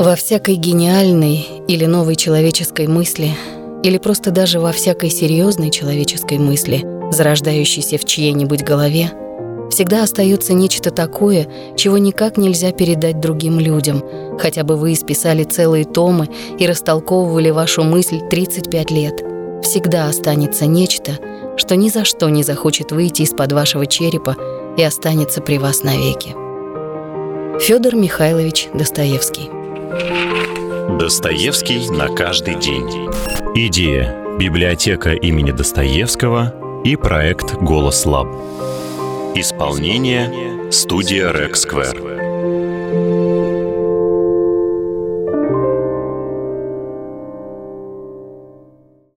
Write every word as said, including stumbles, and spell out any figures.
Во всякой гениальной или новой человеческой мысли, или просто даже во всякой серьезной человеческой мысли, зарождающейся в чьей-нибудь голове, всегда остается нечто такое, чего никак нельзя передать другим людям, хотя бы вы исписали целые томы и растолковывали вашу мысль тридцать пять лет. Всегда останется нечто, что ни за что не захочет выйти из-под вашего черепа и останется при вас навеки. Фёдор Михайлович Достоевский. Достоевский на каждый день. Идея: библиотека имени Достоевского и проект «Голос Лаб». Исполнение: студия Рексквер.